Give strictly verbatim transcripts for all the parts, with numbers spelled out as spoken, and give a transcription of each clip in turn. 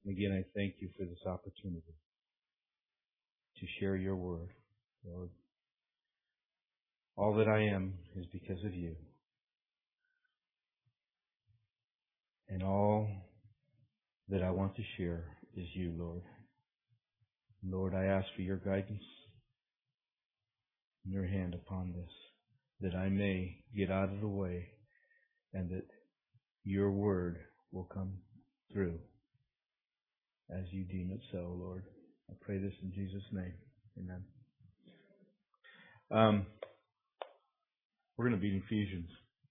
And again, I thank you for this opportunity to share your word, Lord. All that I am is because of you. And all that I want to share is you, Lord. Lord, I ask for your guidance and your hand upon this, that I may get out of the way and that your word will come through as you deem it so, Lord. I pray this in Jesus' name. Amen. Um, we're going to be in Ephesians.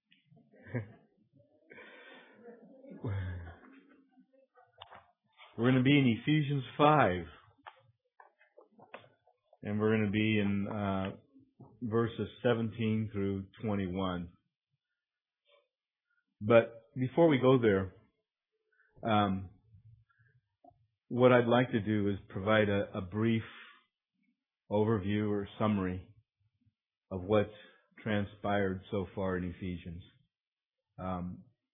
We're going to be in Ephesians five. And we're going to be in uh, verses seventeen through twenty-one. But before we go there, um, what I'd like to do is provide a, a brief overview or summary of what's transpired so far in Ephesians. Um,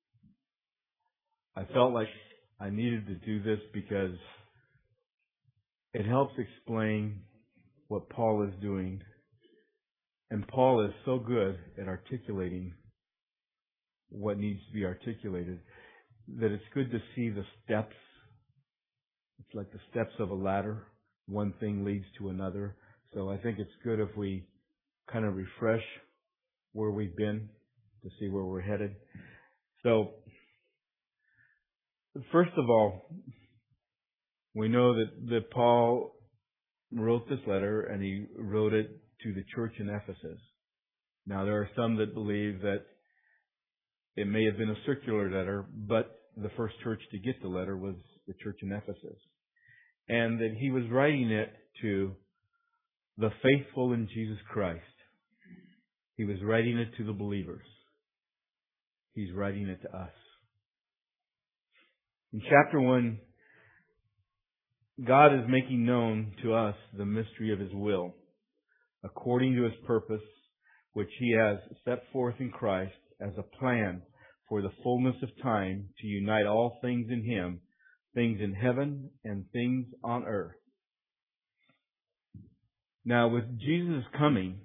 I felt like I needed to do this because it helps explain what Paul is doing. And Paul is so good at articulating what needs to be articulated that it's good to see the steps. It's like the steps of a ladder. One thing leads to another. So I think it's good if we kind of refresh where we've been to see where we're headed. So, first of all, we know that, that Paul wrote this letter, and he wrote it to the church in Ephesus. Now, there are some that believe that it may have been a circular letter, but the first church to get the letter was the church in Ephesus. And that he was writing it to the faithful in Jesus Christ. He was writing it to the believers. He's writing it to us. In chapter one, God is making known to us the mystery of His will, according to His purpose, which He has set forth in Christ as a plan for the fullness of time to unite all things in Him, things in heaven and things on earth. Now, with Jesus' coming,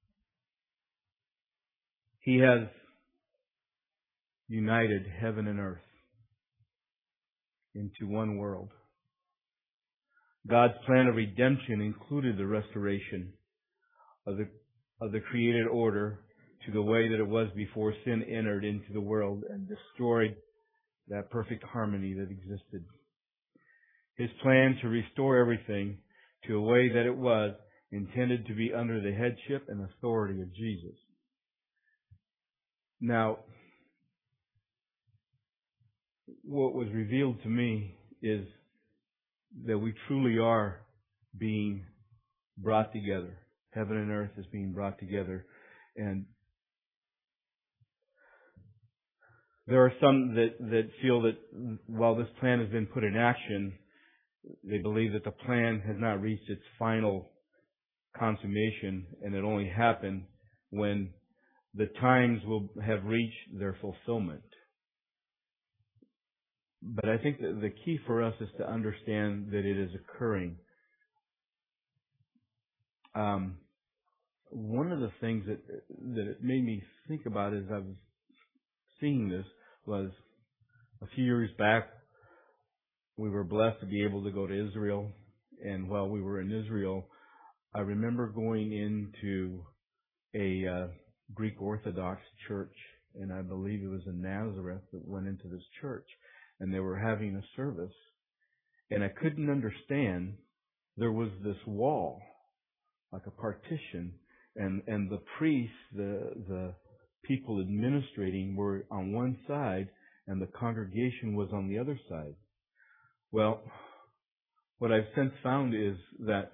He has united heaven and earth into one world. God's plan of redemption included the restoration of the of the created order to the way that it was before sin entered into the world and destroyed that perfect harmony that existed. His plan to restore everything to a way that it was intended to be under the headship and authority of Jesus. Now, what was revealed to me is that we truly are being brought together. Heaven and earth is being brought together. And there are some that, that feel that while this plan has been put in action, they believe that the plan has not reached its final consummation, and it only happened when the times will have reached their fulfillment. But I think that the key for us is to understand that it is occurring. Um, one of the things that that it made me think about as I was seeing this was a few years back, we were blessed to be able to go to Israel. And while we were in Israel, I remember going into a uh, Greek Orthodox church, and I believe it was in Nazareth that went into this church. And they were having a service, and I couldn't understand. There was this wall, like a partition, and, and the priests, the the people administrating were on one side, and the congregation was on the other side. Well, what I've since found is that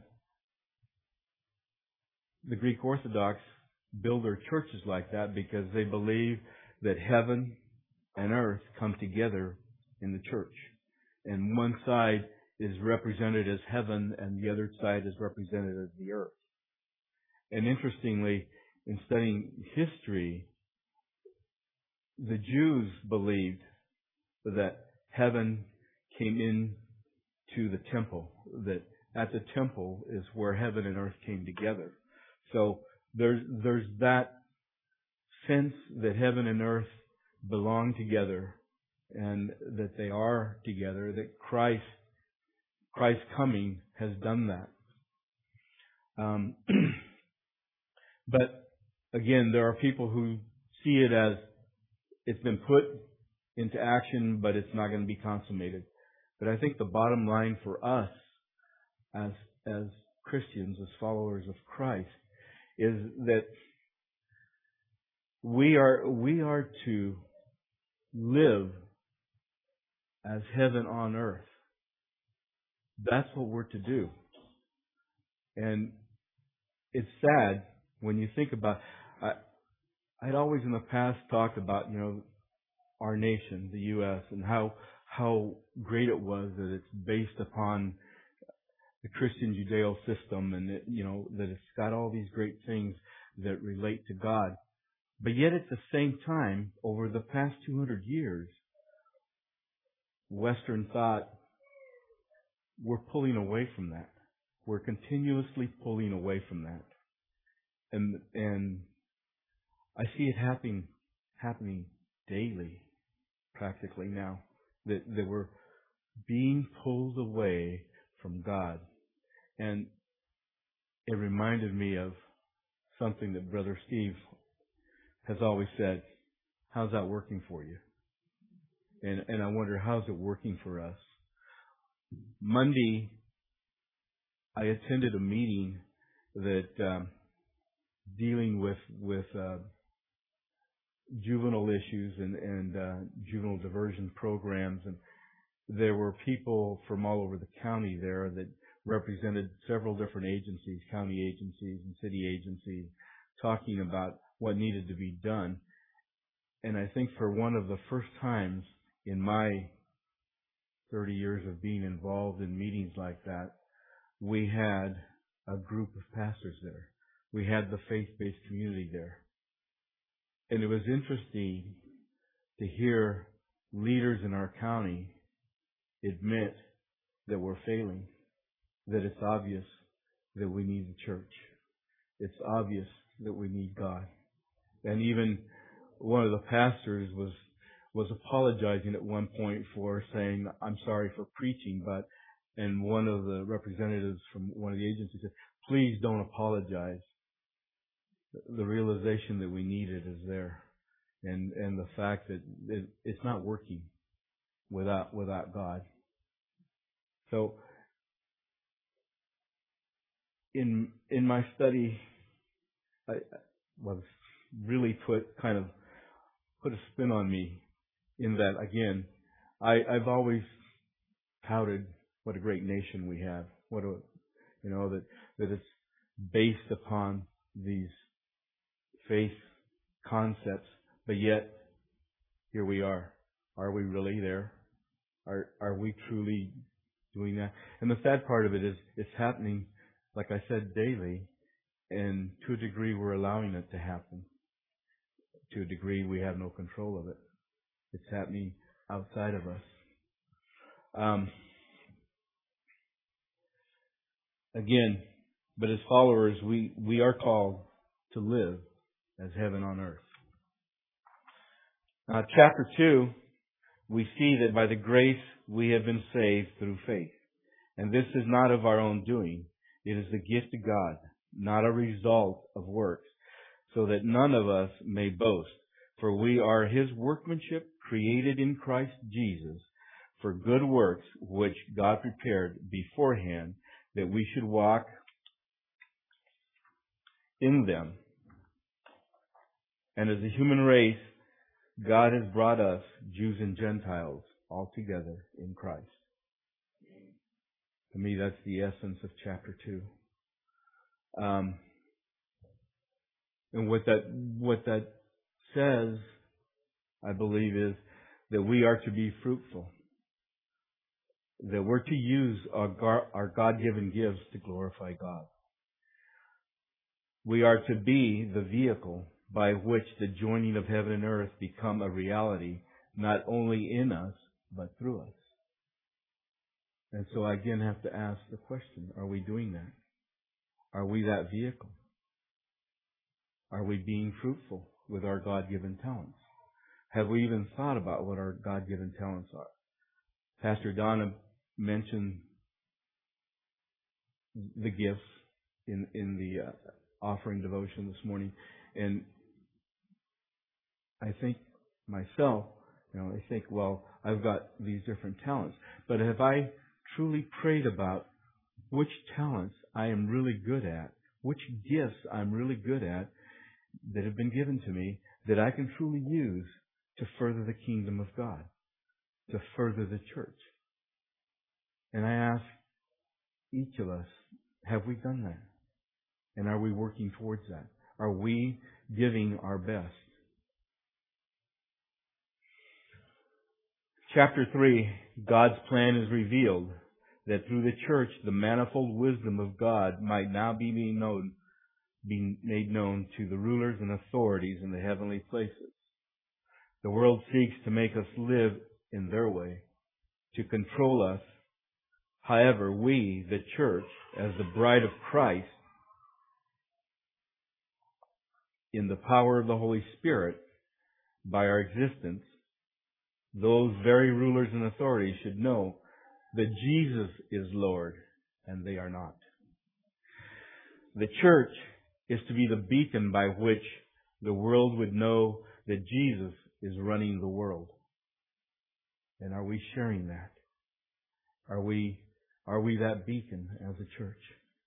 the Greek Orthodox build their churches like that because they believe that heaven and earth come together in the church. And one side is represented as heaven and the other side is represented as the earth. And interestingly, in studying history, the Jews believed that heaven came in to the temple, that at the temple is where heaven and earth came together. So there's, there's that sense that heaven and earth belong together and that they are together, that Christ, Christ's coming has done that. Um, but again, there are people who see it as it's been put into action, but it's not going to be consummated. But I think the bottom line for us as as Christians, as followers of Christ, is that we are we are to live as heaven on earth. That's what we're to do. And it's sad when you think about, I, I'd always in the past talked about, you know, our nation, the U S, and how how great it was that it's based upon the Christian Judeo system, and it, you know, that it's got all these great things that relate to God. But yet at the same time, over the past two hundred years, Western thought, we're pulling away from that. We're continuously pulling away from that. And and I see it happening happening daily, practically now, that, that we're being pulled away from God. And it reminded me of something that Brother Steve has always said. How's that working for you? And and I wonder, how's it working for us? Monday, I attended a meeting that um, dealing with with uh, juvenile issues and and uh, juvenile diversion programs, and there were people from all over the county there that represented several different agencies, county agencies and city agencies, talking about what needed to be done. And I think for one of the first times in my thirty years of being involved in meetings like that, we had a group of pastors there. We had the faith-based community there. And it was interesting to hear leaders in our county admit that we're failing, that it's obvious that we need the church. It's obvious that we need God. And even one of the pastors was was apologizing at one point for saying, I'm sorry for preaching, but, and one of the representatives from one of the agencies said, please don't apologize. The realization that we need it is there. And, and the fact that it, it's not working without, without God. So, in, in my study, I was really put, kind of, put a spin on me in that, again, I, I've always touted what a great nation we have. What a, you know, that, that it's based upon these faith concepts, but yet here we are. Are we really there? Are, are we truly doing that? And the sad part of it is it's happening, like I said, daily, and to a degree we're allowing it to happen. To a degree we have no control of it. It's happening outside of us. Um, again, but as followers, we, we are called to live as heaven on earth. Now, chapter two, we see that by the grace we have been saved through faith. And this is not of our own doing. It is the gift of God, not a result of works, so that none of us may boast. For we are His workmanship, created in Christ Jesus, for good works which God prepared beforehand that we should walk in them. And as a human race, God has brought us, Jews and Gentiles, all together in Christ. To me, that's the essence of chapter two. Um, and what that what that says, I believe, is that we are to be fruitful. That we're to use our, God, our God-given gifts to glorify God. We are to be the vehicle by which the joining of heaven and earth become a reality, not only in us, but through us. And so I again have to ask the question, are we doing that? Are we that vehicle? Are we being fruitful with our God-given talents? Have we even thought about what our God-given talents are? Pastor Donna mentioned the gifts in, in the uh, offering devotion this morning. And I think myself, you know, I think, well, I've got these different talents. But have I truly prayed about which talents I am really good at, which gifts I'm really good at that have been given to me that I can truly use to further the kingdom of God, to further the church? And I ask each of us, have we done that? And are we working towards that? Are we giving our best? Chapter three, God's plan is revealed, that through the church the manifold wisdom of God might now be made known, be made known to the rulers and authorities in the heavenly places. The world seeks to make us live in their way, to control us. However, we, the church, as the bride of Christ, in the power of the Holy Spirit, by our existence, those very rulers and authorities should know that Jesus is Lord, and they are not. The church is to be the beacon by which the world would know that Jesus is running the world. And are we sharing that? Are we, are we that beacon as a church?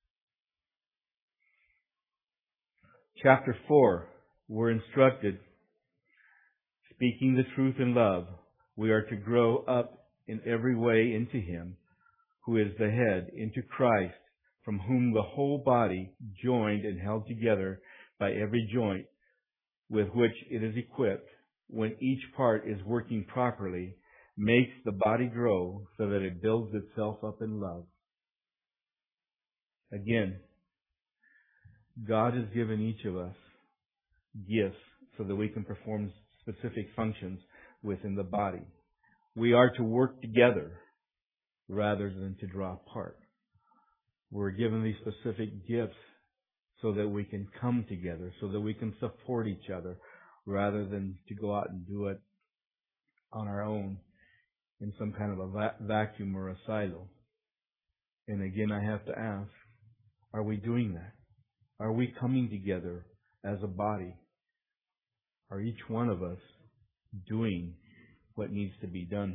Chapter four, we're instructed, speaking the truth in love, we are to grow up in every way into Him who is the head, into Christ, from whom the whole body, joined and held together by every joint with which it is equipped, when each part is working properly, makes the body grow so that it builds itself up in love. Again, God has given each of us gifts so that we can perform specific functions within the body. We are to work together rather than to draw apart. We're given these specific gifts so that we can come together, so that we can support each other rather than to go out and do it on our own in some kind of a va- vacuum or a silo. And again, I have to ask, are we doing that? Are we coming together as a body? Are each one of us doing what needs to be done?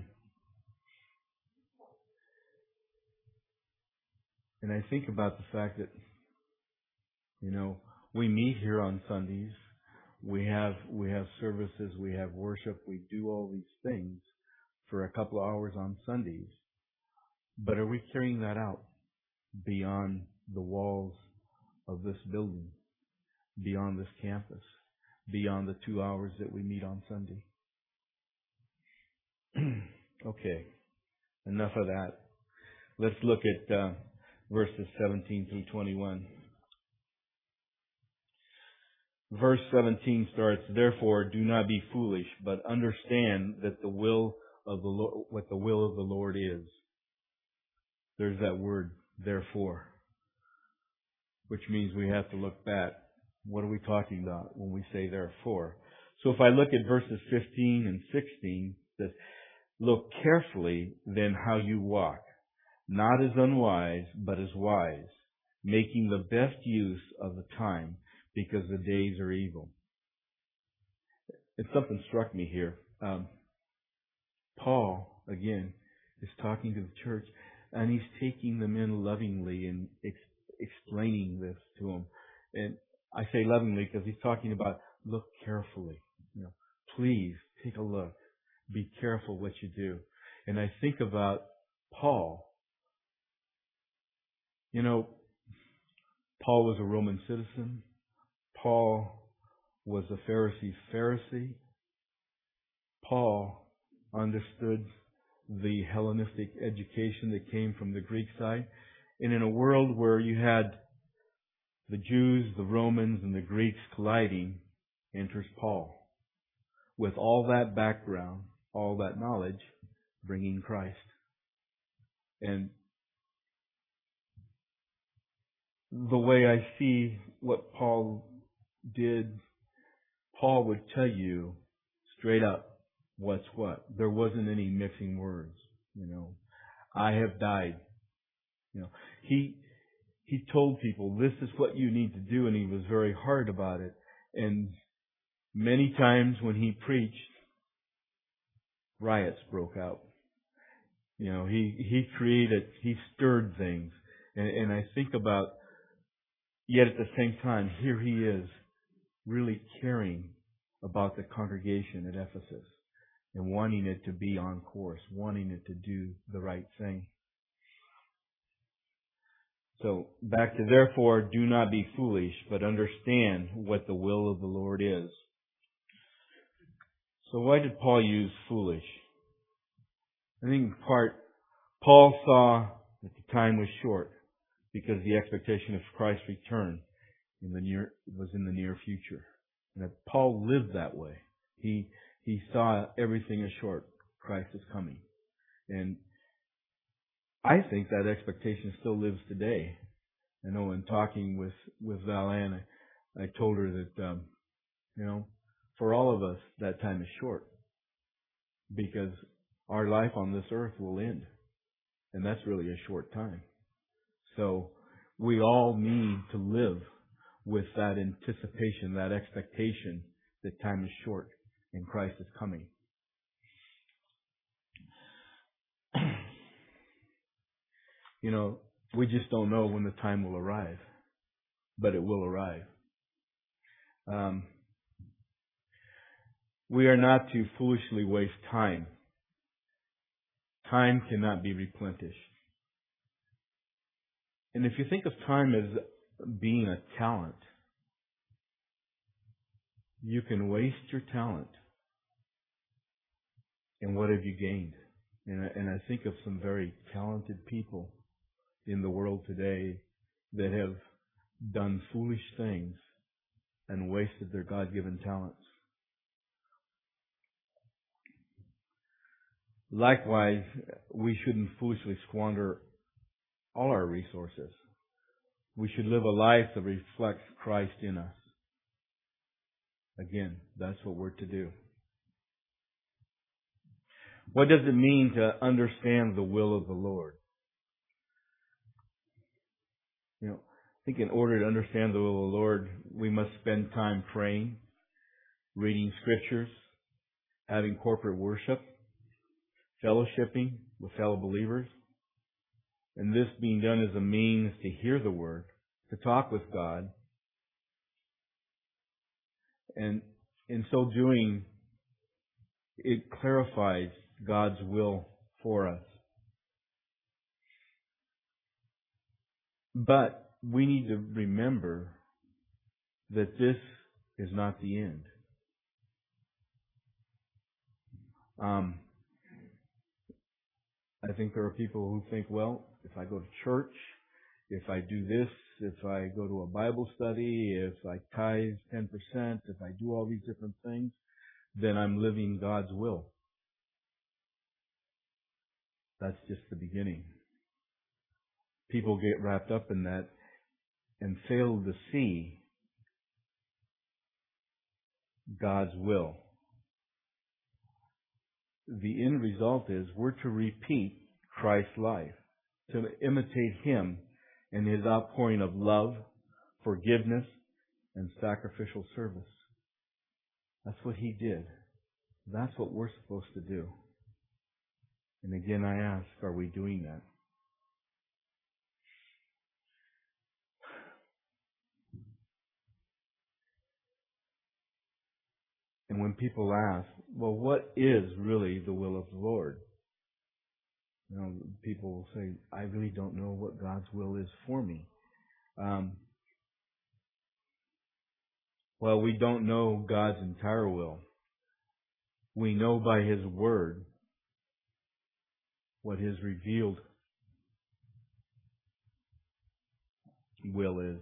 And I think about the fact that, you know, we meet here on Sundays. We have, we have services, we have worship, we do all these things for a couple of hours on Sundays. But are we carrying that out beyond the walls of this building, beyond this campus, beyond the two hours that we meet on Sunday? Okay, enough of that. Let's look at uh, verses seventeen through twenty-one. Verse seventeen starts, "Therefore, do not be foolish, but understand that the will of the Lord, what the will of the Lord is." There's that word, therefore, which means we have to look back. What are we talking about when we say therefore? So if I look at verses fifteen and sixteen, it says, "Look carefully then how you walk, not as unwise, but as wise, making the best use of the time, because the days are evil." And something struck me here. Um, Paul, again, is talking to the church, and he's taking them in lovingly and ex- explaining this to them. And I say lovingly because he's talking about look carefully. You know, please take a look. Be careful what you do. And I think about Paul. You know, Paul was a Roman citizen. Paul was a Pharisee's Pharisee. Paul understood the Hellenistic education that came from the Greek side. And in a world where you had the Jews, the Romans, and the Greeks colliding, enters Paul. With all that background, all that knowledge, bringing Christ. And the way I see what Paul did, Paul would tell you straight up what's what. There wasn't any mixing words, you know. I have died. You know, he he told people this is what you need to do, and he was very hard about it. And many times when he preached, riots broke out. You know, he he created, he stirred things, and, and I think about. Yet at the same time, here he is, really caring about the congregation at Ephesus and wanting it to be on course, wanting it to do the right thing. So back to therefore, do not be foolish, but understand what the will of the Lord is. So why did Paul use foolish? I think in part, Paul saw that the time was short because the expectation of Christ's return in the near was in the near future. And that Paul lived that way. He he saw everything as short. Christ is coming. And I think that expectation still lives today. I know in talking with, with Val Ann, I, I told her that, um, you know, for all of us, that time is short. Because our life on this earth will end. And that's really a short time. So we all need to live with that anticipation, that expectation that time is short and Christ is coming. You know, we just don't know when the time will arrive, but it will arrive. Um, we are not to foolishly waste time. Time cannot be replenished. And if you think of time as being a talent, you can waste your talent. And what have you gained? And I, and I think of some very talented people in the world today that have done foolish things and wasted their God-given talents. Likewise, we shouldn't foolishly squander all our resources. We should live a life that reflects Christ in us. Again, that's what we're to do. What does it mean to understand the will of the Lord? You know, I think in order to understand the will of the Lord, we must spend time praying, reading scriptures, having corporate worship, fellowshipping with fellow believers. And this being done as a means to hear the Word, to talk with God. And in so doing, it clarifies God's will for us. But we need to remember that this is not the end. Um, I think there are people who think, well, if I go to church, if I do this, if I go to a Bible study, if I tithe ten percent, if I do all these different things, then I'm living God's will. That's just the beginning. People get wrapped up in that and fail to see God's will. The end result is we're to repeat Christ's life, to imitate Him in His outpouring of love, forgiveness, and sacrificial service. That's what He did. That's what we're supposed to do. And again, I ask, are we doing that? And when people ask, well, what is really the will of the Lord? You know, people will say, I really don't know what God's will is for me. Um, well, we don't know God's entire will. We know by His Word what His revealed will is.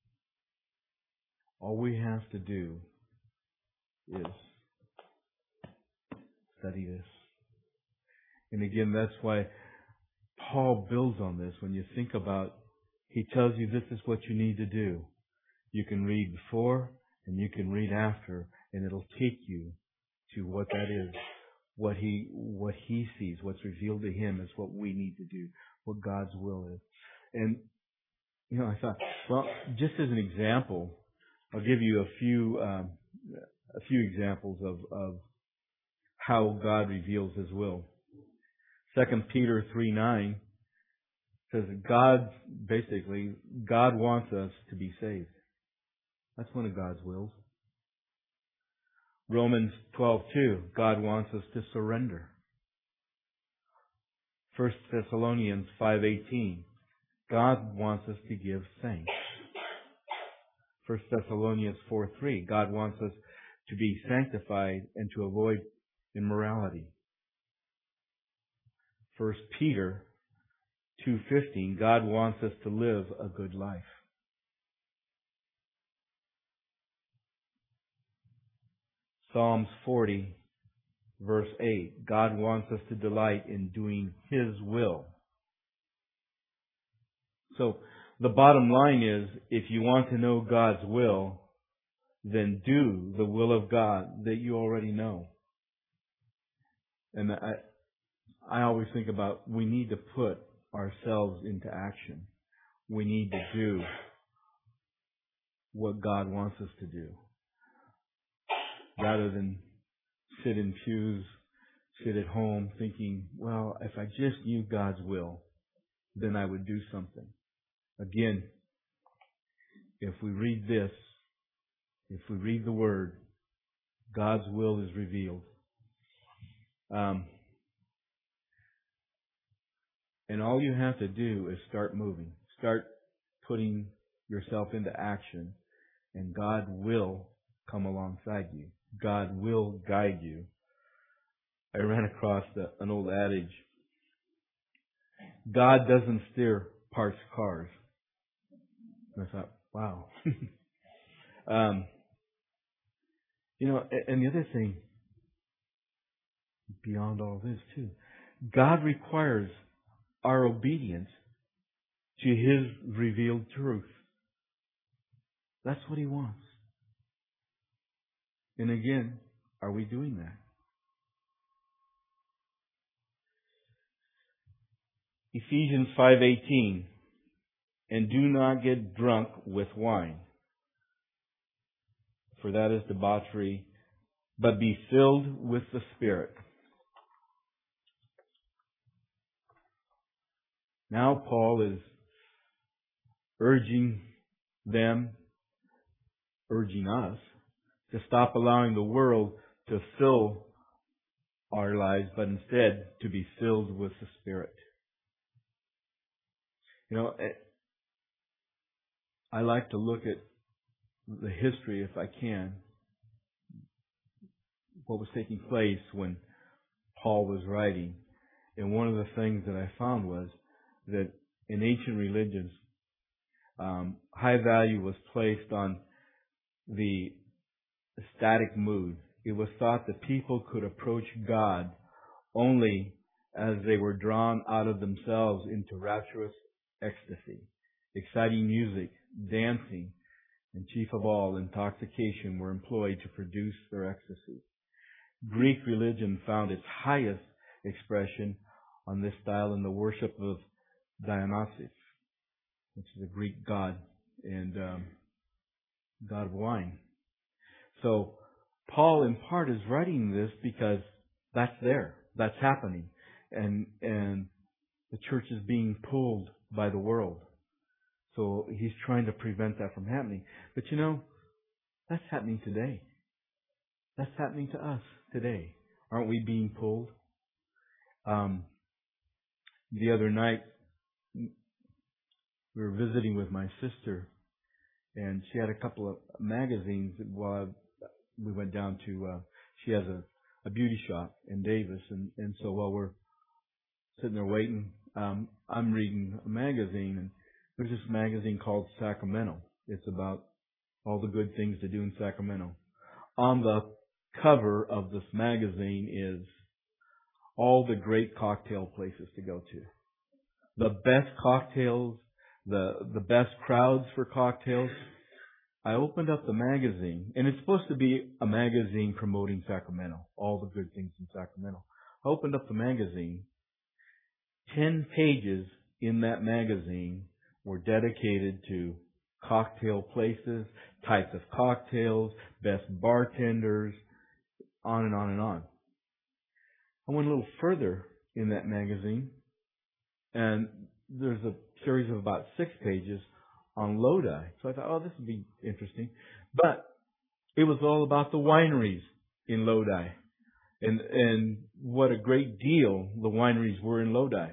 All we have to do is study this. And again, that's why Paul builds on this when you think about, he tells you this is what you need to do. You can read before and you can read after, and it'll take you to what that is. What he what he sees, what's revealed to him is what we need to do, what God's will is. And, you know, I thought, well, just as an example, I'll give you a few um, a few examples of, of how God reveals His will. Second Peter three nine says that God, basically, God wants us to be saved. That's one of God's wills. Romans twelve two, God wants us to surrender. First Thessalonians five eighteen, God wants us to give thanks. First Thessalonians four three, God wants us to be sanctified and to avoid immorality. First Peter two fifteen, God wants us to live a good life. Psalms forty, verse eight, God wants us to delight in doing His will. So, the bottom line is, if you want to know God's will, then do the will of God that you already know. And I, I always think about, we need to put ourselves into action. We need to do what God wants us to do, rather than sit in pews, sit at home thinking, well, if I just knew God's will, then I would do something. Again, if we read this, if we read the Word, God's will is revealed. Um, and all you have to do is start moving. Start putting yourself into action, and God will come alongside you. God will guide you. I ran across the, an old adage, God doesn't steer parked cars. And I thought, wow. um, you know, and the other thing, beyond all this too, God requires our obedience to His revealed truth. That's what He wants. And again, are we doing that? Ephesians five eighteen, and do not get drunk with wine, for that is debauchery, but be filled with the Spirit. Now Paul is urging them, urging us, to stop allowing the world to fill our lives, but instead to be filled with the Spirit. You know, I like to look at the history, if I can, what was taking place when Paul was writing. And one of the things that I found was that in ancient religions, um, high value was placed on the ecstatic mood. It was thought that people could approach God only as they were drawn out of themselves into rapturous ecstasy. Exciting music, dancing, and chief of all, intoxication were employed to produce their ecstasy. Greek religion found its highest expression on this style in the worship of Dionysus, which is a Greek god and um, god of wine. So Paul in part is writing this because that's there, that's happening, and and the church is being pulled by the world. So he's trying to prevent that from happening. But you know, that's happening today. That's happening to us today. Aren't we being pulled? Um, the other night, we were visiting with my sister, and she had a couple of magazines while we went down to, uh, she has a, a beauty shop in Davis, and, and so while we're sitting there waiting, um, I'm reading a magazine, and there's this magazine called Sacramento. It's about all the good things to do in Sacramento. On the cover of this magazine is all the great cocktail places to go to. the best cocktails, the the best crowds for cocktails. I opened up the magazine, and it's supposed to be a magazine promoting Sacramento, all the good things in Sacramento. I opened up the magazine. Ten pages in that magazine were dedicated to cocktail places, types of cocktails, best bartenders, on and on and on. I went a little further in that magazine, and there's a series of about six pages on Lodi. So I thought, oh, this would be interesting. But it was all about the wineries in Lodi, and and what a great deal the wineries were in Lodi.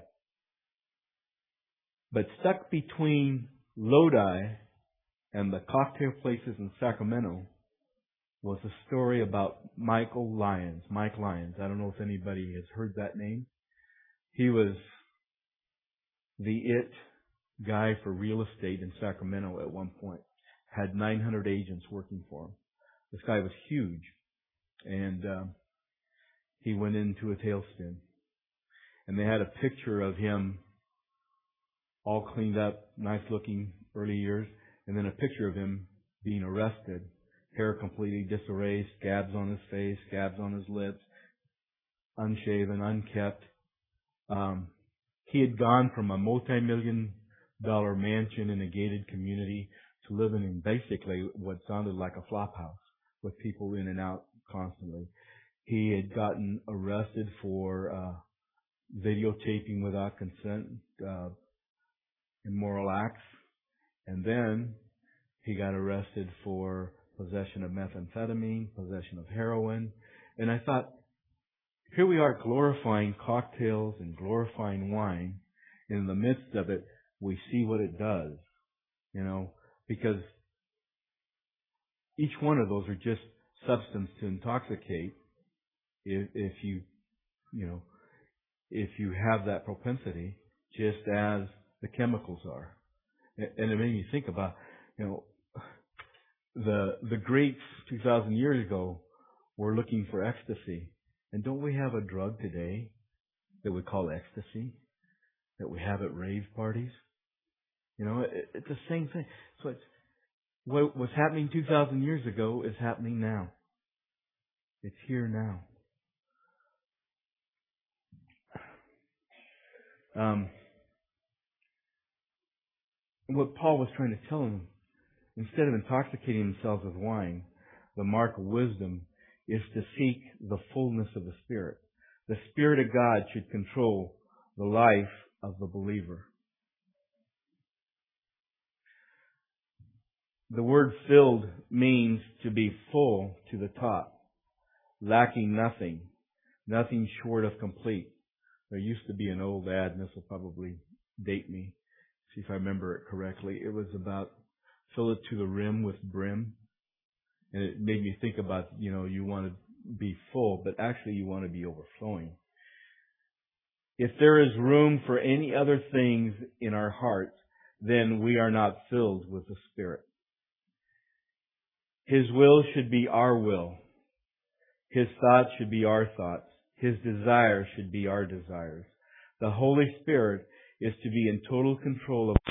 But stuck between Lodi and the cocktail places in Sacramento was a story about Michael Lyons. Mike Lyons. I don't know if anybody has heard that name. He was the it guy for real estate in Sacramento at one point. Had nine hundred agents working for him. This guy was huge. And um, he went into a tailspin. And they had a picture of him all cleaned up, nice looking early years, and then a picture of him being arrested. Hair completely disarrayed, scabs on his face, scabs on his lips, unshaven, unkept. Um, he had gone from a multi-million dollar mansion in a gated community to living in basically what sounded like a flop house with people in and out constantly. He had gotten arrested for uh, videotaping without consent, uh, immoral acts, and then he got arrested for possession of methamphetamine, possession of heroin. And I thought, here we are glorifying cocktails and glorifying wine. And in the midst of it, we see what it does, you know, because each one of those are just substance to intoxicate if, if you, you know, if you have that propensity, just as the chemicals are. And it made me think about, you know, the the greats two thousand years ago were looking for ecstasy. And don't we have a drug today that we call ecstasy, that we have at rave parties? You know, it, it's the same thing. So it's, what was happening two thousand years ago is happening now. It's here now. Um, what Paul was trying to tell them, instead of intoxicating themselves with wine, the mark of wisdom is to seek the fullness of the Spirit. The Spirit of God should control the life of the believer. The word filled means to be full to the top, lacking nothing, nothing short of complete. There used to be an old ad, and this will probably date me, see if I remember it correctly. It was about fill it to the rim with brim. And it made me think about, you know, you want to be full, but actually you want to be overflowing. If there is room for any other things in our hearts, then we are not filled with the Spirit. His will should be our will. His thoughts should be our thoughts. His desires should be our desires. The Holy Spirit is to be in total control of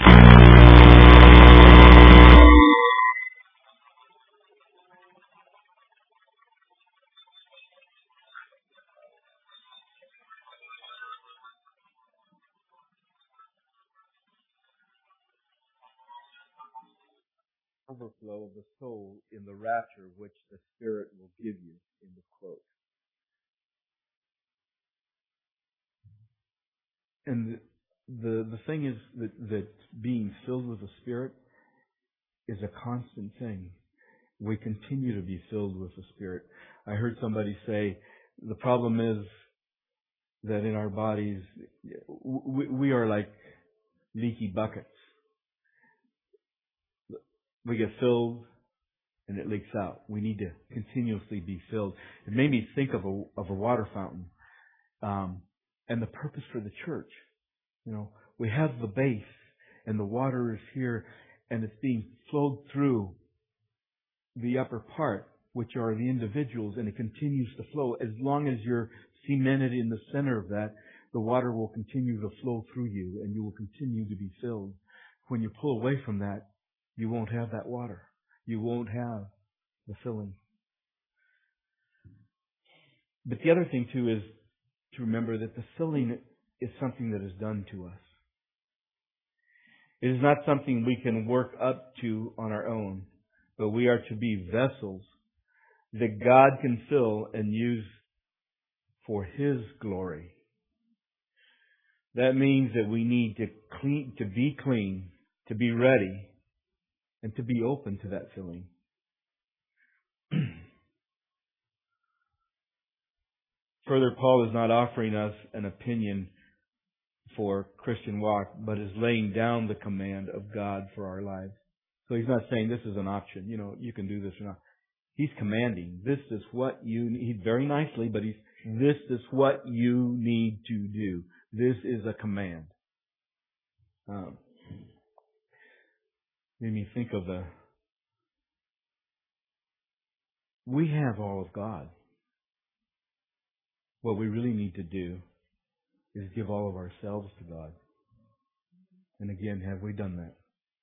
overflow of the soul in the rapture which the Spirit will give you, in the quote. And the the thing is that, that being filled with the Spirit is a constant thing. We continue to be filled with the Spirit. I heard somebody say the problem is that in our bodies we, we are like leaky buckets. We get filled and it leaks out. We need to continuously be filled. It made me think of a of a water fountain, um, and the purpose for the church. You know, we have the base, and the water is here, and it's being flowed through the upper part, which are the individuals, and it continues to flow. As long as you're cemented in the center of that, the water will continue to flow through you and you will continue to be filled. When you pull away from that, you won't have that water. You won't have the filling. But the other thing too is to remember that the filling is something that is done to us. It is not something we can work up to on our own, but we are to be vessels that God can fill and use for His glory. That means that we need to clean, to be clean, to be ready, and to be open to that filling. Further, Paul is not offering us an opinion for Christian walk, but is laying down the command of God for our lives. So he's not saying this is an option, you know, you can do this or not. He's commanding. This is what you need, very nicely, but he's, this is what you need to do. This is a command. Um, made me think of the, we have all of God. What we really need to do is give all of ourselves to God. And again, have we done that?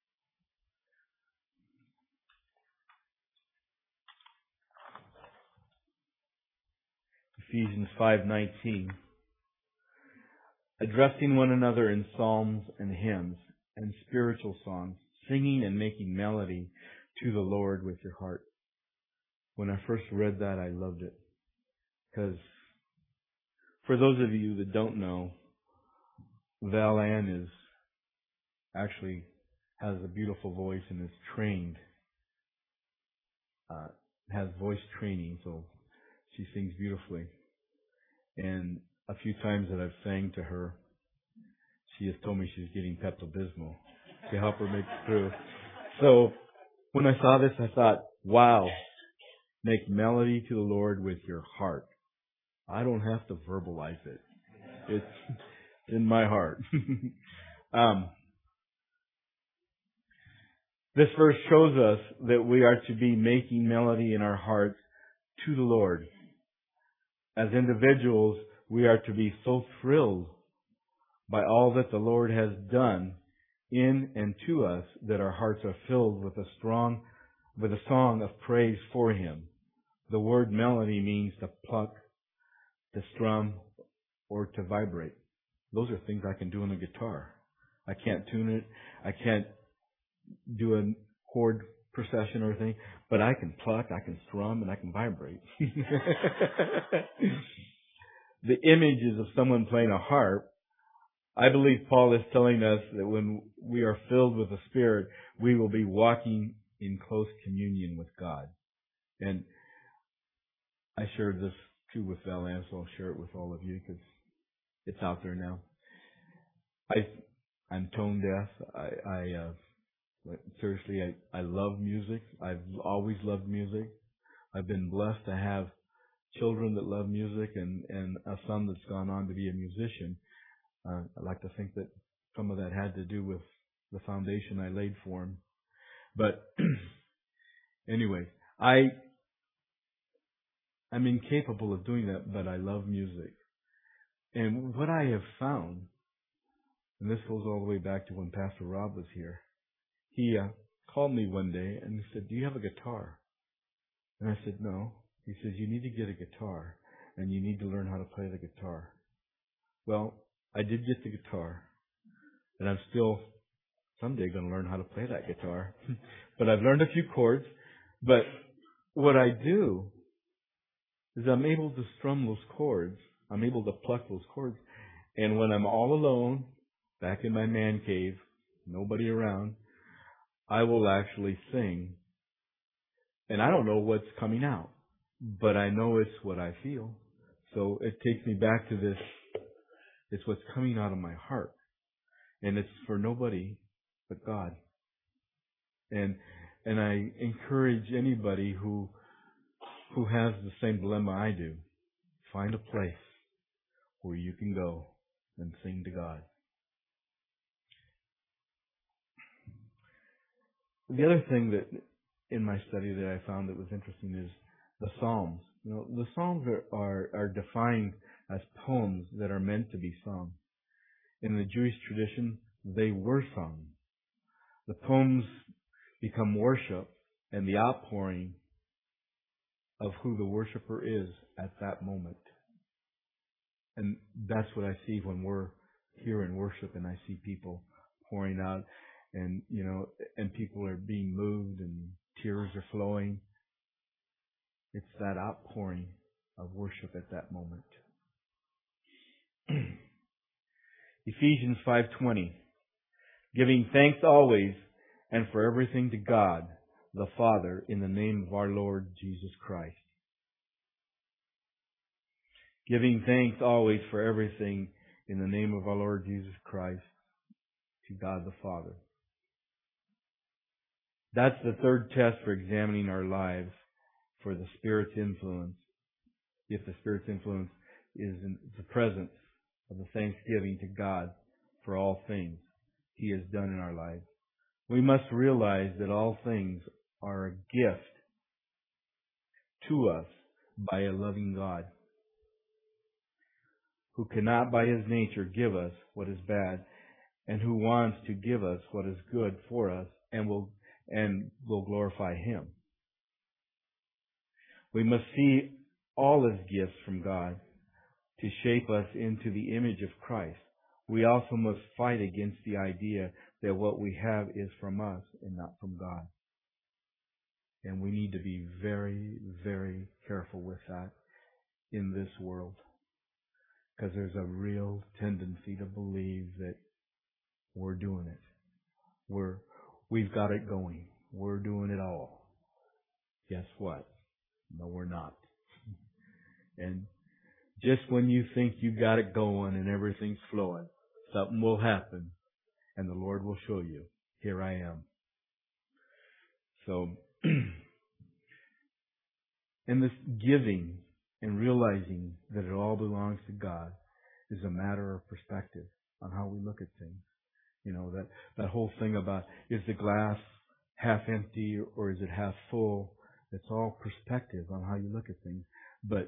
Ephesians five nineteen. Addressing one another in psalms and hymns and spiritual songs, singing and making melody to the Lord with your heart. When I first read that, I loved it. Because for those of you that don't know, Val Ann is actually has a beautiful voice and is trained, uh, has voice training, so she sings beautifully. And a few times that I've sang to her, she has told me she's getting Pepto-Bismol to help her make it through. So when I saw this, I thought, wow, make melody to the Lord with your heart. I don't have to verbalize it. It's in my heart. um, this verse shows us that we are to be making melody in our hearts to the Lord. As individuals, we are to be so thrilled by all that the Lord has done in and to us that our hearts are filled with a strong, with a song of praise for Him. The word melody means to pluck, to strum, or to vibrate. Those are things I can do on a guitar. I can't tune it. I can't do a chord procession or anything, but I can pluck, I can strum, and I can vibrate. The image is of someone playing a harp. I believe Paul is telling us that when we are filled with the Spirit, we will be walking in close communion with God. And I shared this too with Val Ann, so I'll share it with all of you because it's out there now. I, I'm tone deaf. I, I uh, seriously, I, I love music. I've always loved music. I've been blessed to have children that love music and, and a son that's gone on to be a musician. Uh, I like to think that some of that had to do with the foundation I laid for him. But anyway, I, I'm incapable of doing that, but I love music. And what I have found, and this goes all the way back to when Pastor Rob was here, he uh, called me one day and he said, "Do you have a guitar?" And I said, "No." He says, "You need to get a guitar and you need to learn how to play the guitar." Well, I did get the guitar, and I'm still someday going to learn how to play that guitar. But I've learned a few chords. But what I do is I'm able to strum those chords. I'm able to pluck those chords. And when I'm all alone, back in my man cave, nobody around, I will actually sing. And I don't know what's coming out, but I know it's what I feel. So it takes me back to this. It's what's coming out of my heart. And it's for nobody but God. And and I encourage anybody who who has the same dilemma I do, find a place where you can go and sing to God. The other thing that in my study that I found that was interesting is the Psalms. You know, the Psalms are, are, are defined as poems that are meant to be sung. In the Jewish tradition, they were sung. The poems become worship and the outpouring of who the worshiper is at that moment. And that's what I see when we're here in worship and I see people pouring out and, you know, and people are being moved and tears are flowing. It's that outpouring of worship at that moment. Ephesians five twenty, giving thanks always and for everything to God, the Father, in the name of our Lord Jesus Christ. Giving thanks always for everything in the name of our Lord Jesus Christ to God the Father. That's the third test for examining our lives for the Spirit's influence. If the Spirit's influence is in the presence of the thanksgiving to God for all things He has done in our lives. We must realize that all things are a gift to us by a loving God, who cannot by His nature give us what is bad, and who wants to give us what is good for us and will and will glorify Him. We must see all as gifts from God to shape us into the image of Christ. We also must fight against the idea that what we have is from us and not from God. And we need to be very, very careful with that in this world. Because there's a real tendency to believe that we're doing it. We're, we've got it going. We're doing it all. Guess what? No, we're not. And just when you think you got it going and everything's flowing, something will happen and the Lord will show you, here I am. So, and this giving and realizing that it all belongs to God is a matter of perspective on how we look at things. You know, that, that whole thing about, is the glass half empty or is it half full? It's all perspective on how you look at things. But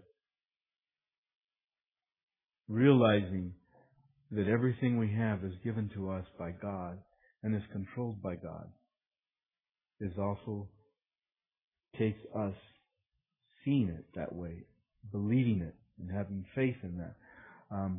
realizing that everything we have is given to us by God and is controlled by God is also takes us seeing it that way, believing it, and having faith in that. Um,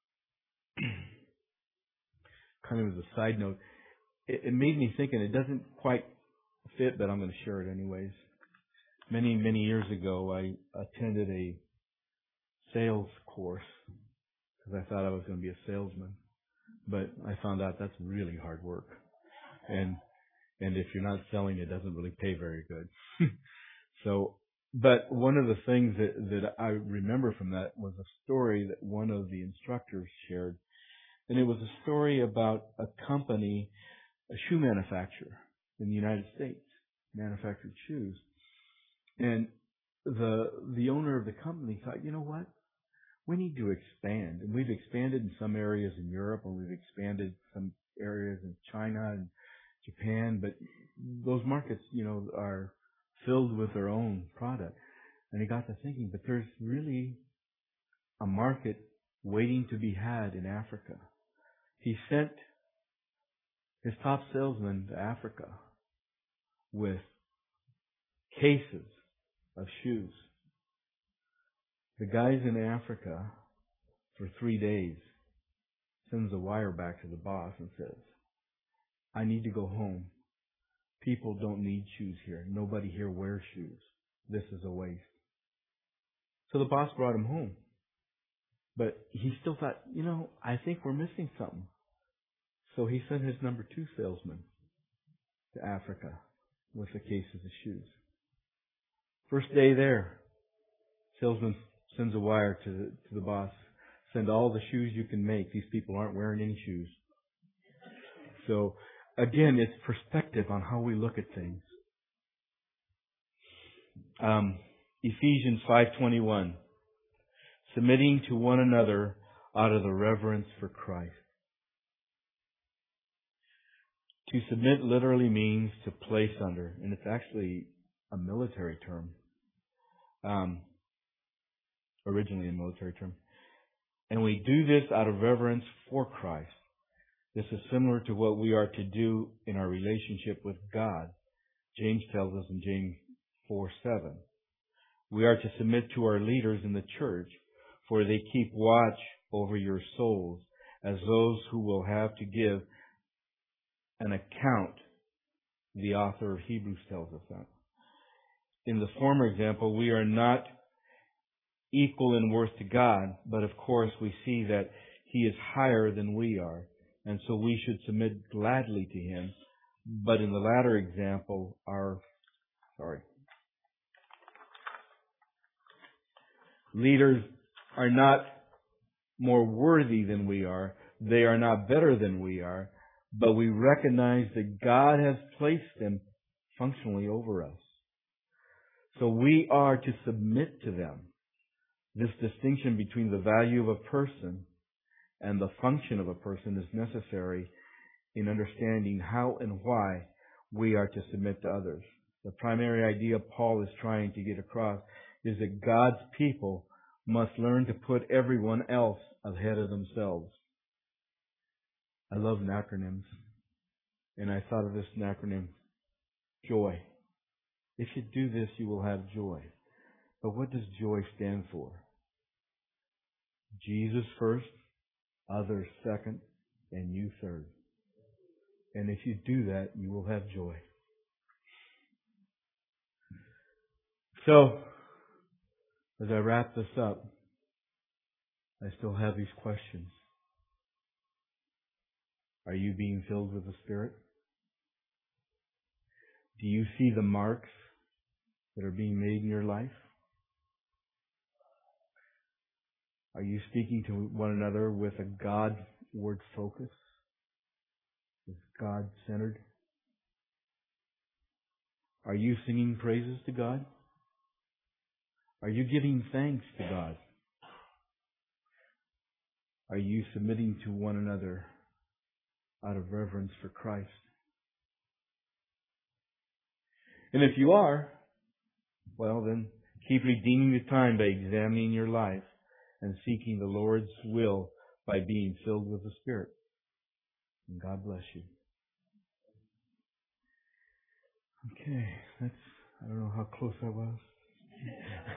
kind of as a side note, it, it made me think, and it doesn't quite fit, but I'm going to share it anyways. Many, many years ago, I attended a sales course because I thought I was going to be a salesman, but I found out that's really hard work, and and if you're not selling, it doesn't really pay very good. So, but one of the things that that I remember from that was a story that one of the instructors shared, and it was a story about a company, a shoe manufacturer in the United States, manufactured shoes. And the the owner of the company thought, you know what? We need to expand. And we've expanded in some areas in Europe, and we've expanded some areas in China and Japan, but those markets, you know, are filled with their own product. And he got to thinking, but there's really a market waiting to be had in Africa. He sent his top salesman to Africa with cases of shoes. The guys in Africa, for three days, sends a wire back to the boss and says, I need to go home. People don't need shoes here. Nobody here wears shoes. This is a waste. So the boss brought him home. But he still thought, you know, I think we're missing something. So he sent his number two salesman to Africa with the cases of shoes. First day there, salesman sends a wire to the, to the boss. Send all the shoes you can make. These people aren't wearing any shoes. So, again, it's perspective on how we look at things. Um, Ephesians five twenty-one. Submitting to one another out of the reverence for Christ. To submit literally means to place under, and it's actually a military term. Um, originally a military term. And we do this out of reverence for Christ. This is similar to what we are to do in our relationship with God. James tells us in James four seven. We are to submit to our leaders in the church, for they keep watch over your souls as those who will have to give an account. The author of Hebrews tells us that. In the former example, we are not equal in worth to God, but of course we see that He is higher than we are, and so we should submit gladly to Him. But in the latter example, our, sorry, leaders are not more worthy than we are. They are not better than we are, but we recognize that God has placed them functionally over us. So we are to submit to them. This distinction between the value of a person and the function of a person is necessary in understanding how and why we are to submit to others. The primary idea Paul is trying to get across is that God's people must learn to put everyone else ahead of themselves. I love acronyms, and I thought of this acronym, JOY. If you do this, you will have joy. But what does joy stand for? Jesus first, others second, and you third. And if you do that, you will have joy. So, as I wrap this up, I still have these questions. Are you being filled with the Spirit? Do you see the marks that are being made in your life? Are you speaking to one another with a God-word focus? Is God centered? Are you singing praises to God? Are you giving thanks to God? Are you submitting to one another out of reverence for Christ? And if you are, well then, keep redeeming the time by examining your life and seeking the Lord's will by being filled with the Spirit. And God bless you. Okay, that's, I don't know how close I was.